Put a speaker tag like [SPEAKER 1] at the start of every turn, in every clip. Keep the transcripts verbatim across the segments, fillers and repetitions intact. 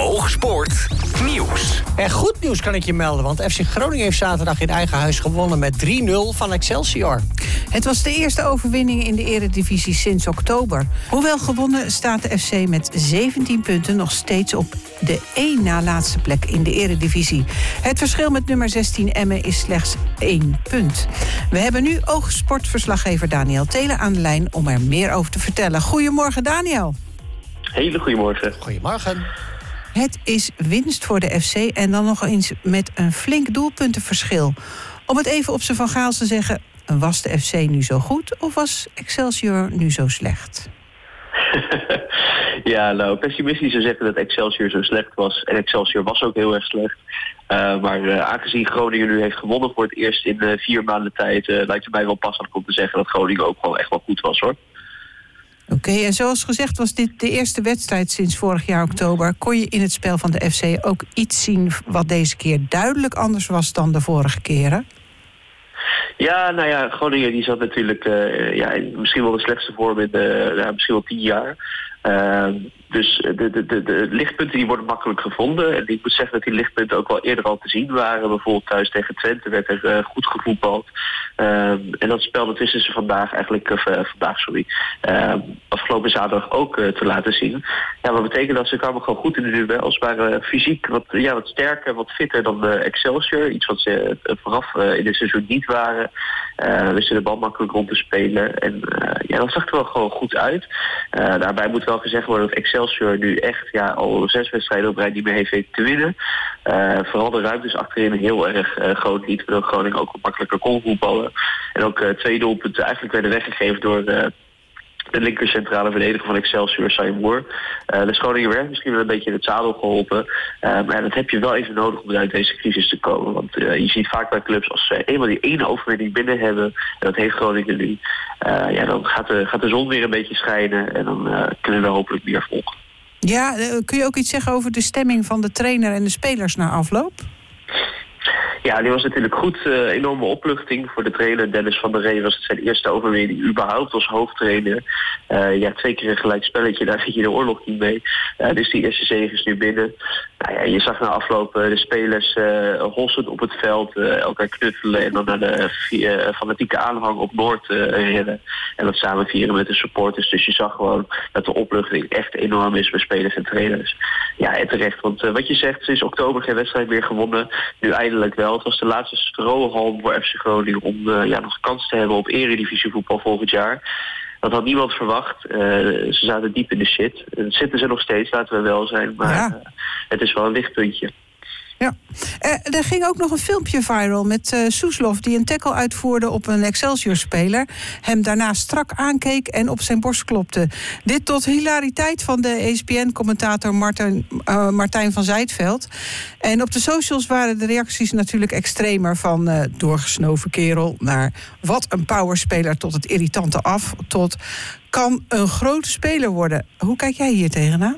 [SPEAKER 1] Oogsport nieuws.
[SPEAKER 2] En goed nieuws kan ik je melden, want F C Groningen heeft zaterdag in eigen huis gewonnen met drie nul van Excelsior.
[SPEAKER 3] Het was de eerste overwinning in de eredivisie sinds oktober. Hoewel gewonnen staat de F C met zeventien punten nog steeds op de één na laatste plek in de eredivisie. Het verschil met nummer zestien Emmen is slechts één punt. We hebben nu oogsportverslaggever Daniel Telen aan de lijn om er meer over te vertellen. Goedemorgen Daniel.
[SPEAKER 4] Hele goedemorgen.
[SPEAKER 2] Goedemorgen.
[SPEAKER 3] Het is winst voor de F C en dan nog eens met een flink doelpuntenverschil. Om het even op z'n Van Gaal te zeggen, was de F C nu zo goed of was Excelsior nu zo slecht?
[SPEAKER 4] Ja, nou, pessimistisch zou zeggen dat Excelsior zo slecht was. En Excelsior was ook heel erg slecht. Uh, maar uh, aangezien Groningen nu heeft gewonnen voor het eerst in uh, vier maanden tijd, Uh, lijkt het mij wel passend om te zeggen dat Groningen ook wel echt wel goed was, hoor.
[SPEAKER 3] Oké, okay, en zoals gezegd was dit de eerste wedstrijd sinds vorig jaar oktober. Kon je in het spel van de F C ook iets zien wat deze keer duidelijk anders was dan de vorige keren?
[SPEAKER 4] Ja, nou ja, Groningen die zat natuurlijk uh, ja, misschien wel de slechtste vorm in de, ja, misschien wel tien jaar. Uh, dus de, de, de, de lichtpunten die worden makkelijk gevonden. En ik moet zeggen dat die lichtpunten ook wel eerder al te zien waren. Bijvoorbeeld thuis tegen Twente werd er uh, goed gevoetbald. Uh, en dat spel dat wisten ze vandaag eigenlijk, of uh, vandaag sorry, uh, afgelopen zaterdag ook uh, te laten zien. Ja, wat betekent dat ze kwamen gewoon goed in de duels. Waren uh, fysiek wat, ja, wat sterker, wat fitter dan uh, Excelsior. Iets wat ze uh, vooraf uh, in dit seizoen niet waren. Uh, wisten de bal makkelijk rond te spelen. En uh, ja, dat zag er wel gewoon goed uit. Uh, daarbij moet wel gezegd worden dat Excelsior nu echt ja, al zes wedstrijden op rij niet meer heeft weten te winnen. Uh, vooral de ruimtes achterin heel erg uh, groot niet, waardoor Groningen ook wat makkelijker kon voetballen. En ook uh, twee doelpunten eigenlijk werden weggegeven door Uh, de linker centrale verdediger van Excelsior, Simon Moore. Uh, de Groningen werd misschien wel een beetje in het zadel geholpen. Uh, maar dat heb je wel even nodig om uit deze crisis te komen. Want uh, je ziet vaak bij clubs, als ze eenmaal die ene overwinning binnen hebben, en dat heeft Groningen nu, uh, ja, dan gaat de, gaat de zon weer een beetje schijnen en dan uh, kunnen we hopelijk weer volgen.
[SPEAKER 3] Ja, uh, kun je ook iets zeggen over de stemming van de trainer en de spelers na afloop?
[SPEAKER 4] Ja, die was natuurlijk goed. Uh, enorme opluchting voor de trainer. Dennis van der Ree was het zijn eerste overwinning überhaupt als hoofdtrainer. Uh, ja, twee keer een gelijk spelletje, daar zit je de oorlog niet mee. Uh, dus die eerste zege is nu binnen. Nou ja, je zag na afloop uh, de spelers uh, hossend op het veld, uh, elkaar knuffelen en dan naar de uh, fanatieke aanhang op Noord uh, rennen. En dat samen vieren met de supporters. Dus je zag gewoon dat de opluchting echt enorm is bij spelers en trainers. Ja, en terecht. Want uh, wat je zegt, sinds oktober geen wedstrijd meer gewonnen. Nu eindelijk wel. Het was de laatste strohalm voor F C Groningen om uh, ja, nog kans te hebben op eredivisievoetbal volgend jaar. Dat had niemand verwacht. Uh, ze zaten diep in de shit. Dat zitten ze nog steeds, laten we wel zijn. Maar ja. uh, het is wel een lichtpuntje.
[SPEAKER 3] Ja. Uh, er ging ook nog een filmpje viral met uh, Soeslof die een tackle uitvoerde op een Excelsior-speler. Hem daarna strak aankeek en op zijn borst klopte. Dit tot hilariteit van de E S P N-commentator Martijn, uh, Martijn van Zijtveld. En op de socials waren de reacties natuurlijk extremer, van uh, doorgesnoven kerel naar wat een powerspeler tot het irritante af tot kan een grote speler worden. Hoe kijk jij hier tegenaan?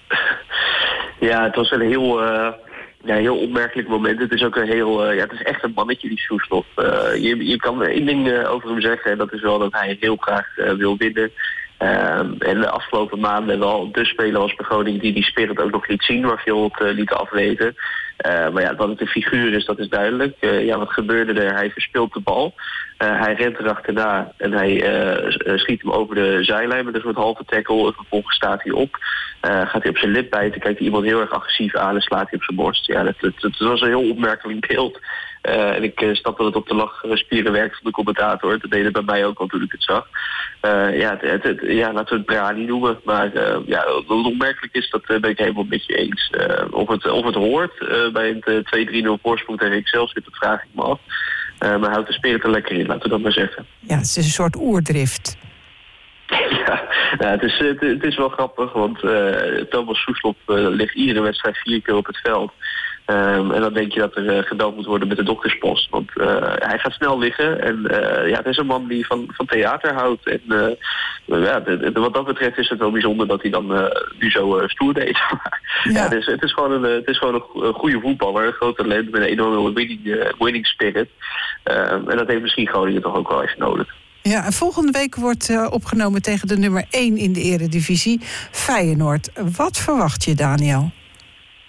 [SPEAKER 4] Ja, het was een heel Uh... Ja, heel opmerkelijk moment. Het is ook een heel, uh, ja, het is echt een mannetje, die Soeslof. Uh, je, je kan één ding uh, over hem zeggen, en dat is wel dat hij heel graag uh, wil winnen. Uh, en de afgelopen maanden wel de speler was bij Groningen die die spirit ook nog liet zien, waar veel het uh, liet afweten. Uh, maar ja, dat het een figuur is, dat is duidelijk. Uh, ja, wat gebeurde er? Hij verspeelt de bal. Uh, hij rent erachterna en hij uh, schiet hem over de zijlijn met een soort halve tackle. En vervolgens staat hij op. Uh, gaat hij op zijn lip bijten, kijkt hij iemand heel erg agressief aan en slaat hij op zijn borst. Ja, dat, dat, dat was een heel opmerkelijk beeld. Uh, en ik uh, snap dat het op de lachspieren werkt van de commentator. Dat deed het bij mij ook al toen ik het zag. Uh, ja, het, het, het, ja, laten we het brani noemen. Maar uh, ja, wat opmerkelijk is, dat uh, ben ik helemaal met je eens. Uh, of, het, of het hoort uh, bij een uh, twee drie nul voorsprong tegen Excelsior, dat vraag ik me af. Uh, maar houdt de spirit er lekker in, laten we dat maar zeggen.
[SPEAKER 3] Ja, het is een soort oerdrift.
[SPEAKER 4] Ja, nou, het, is, het, het is wel grappig, want uh, Thomas Soeslof uh, ligt iedere wedstrijd vier keer op het veld. Um, en dan denk je dat er uh, gebeld moet worden met de dokterspost. Want uh, hij gaat snel liggen. En uh, ja, het is een man die van, van theater houdt. En uh, ja, de, de, wat dat betreft is het wel bijzonder dat hij dan uh, nu zo uh, stoer deed. ja, ja dus, het is gewoon een, het is gewoon een, een goede voetballer. Een groot talent met een enorme winning, uh, winning spirit. Um, en dat heeft misschien Groningen toch ook wel even nodig.
[SPEAKER 3] Ja, en volgende week wordt uh, opgenomen tegen de nummer één in de eredivisie, Feyenoord. Wat verwacht je, Daniel?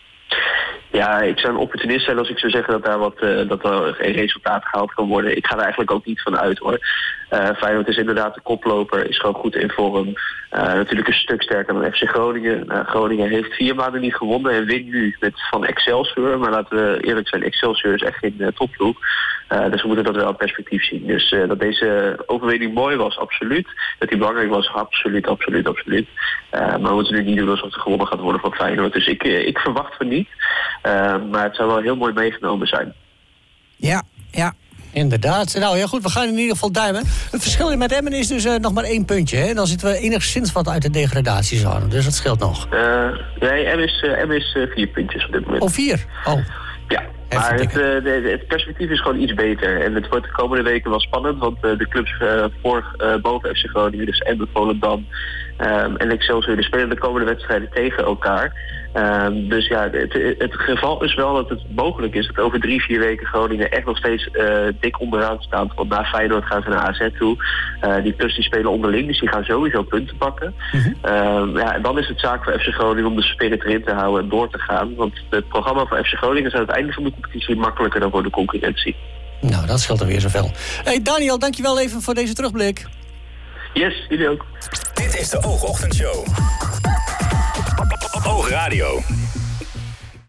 [SPEAKER 4] Ja, ik zou een opportunist zijn als ik zou zeggen dat daar wat uh, dat er geen resultaat gehaald kan worden. Ik ga er eigenlijk ook niet van uit, hoor. Uh, Feyenoord is inderdaad de koploper, is gewoon goed in vorm. Uh, natuurlijk een stuk sterker dan F C Groningen. Uh, Groningen heeft vier maanden niet gewonnen en wint nu met van Excelsior. Maar laten we eerlijk zijn, Excelsior is echt geen uh, topploeg. Uh, dus we moeten dat wel in perspectief zien. Dus uh, dat deze overwinning mooi was, absoluut. Dat die belangrijk was, absoluut, absoluut, absoluut. Uh, maar we moeten nu niet doen alsof er gewonnen gaat worden van Feyenoord. Dus ik, uh, ik verwacht van niet. Uh, maar het zou wel heel mooi meegenomen zijn.
[SPEAKER 3] Ja, ja.
[SPEAKER 2] Inderdaad. Nou ja, goed, we gaan in ieder geval duimen. Het verschil met Emmen is dus uh, nog maar één puntje. Hè? Dan zitten we enigszins wat uit de degradatiezone. Dus dat scheelt nog.
[SPEAKER 4] Uh, nee, Emmen is, uh, Emmen is uh, vier puntjes op dit moment.
[SPEAKER 2] Oh, vier? Oh.
[SPEAKER 4] Ja, maar het, uh, de, het perspectief is gewoon iets beter. En het wordt de komende weken wel spannend. Want uh, de clubs uh, voor uh, boven F C Groningen, dus Emmen, Volendam um, en Excelsior, die spelen de komende wedstrijden tegen elkaar. Um, dus ja, het, het geval is wel dat het mogelijk is dat over drie, vier weken Groningen echt nog steeds uh, dik onderaan staat. Want na Feyenoord gaan ze naar A Z toe. Uh, die clubs die spelen onderling, dus die gaan sowieso punten pakken. Mm-hmm. Um, ja, en dan is het zaak voor F C Groningen om de spirit erin te houden en door te gaan. Want het programma van F C Groningen is aan het einde van de competitie makkelijker dan voor de concurrentie.
[SPEAKER 2] Nou, dat scheelt er weer zoveel. Hey Daniel, dankjewel even voor deze terugblik.
[SPEAKER 4] Yes, jullie ook.
[SPEAKER 1] Dit is de Oogochtendshow. Oogradio.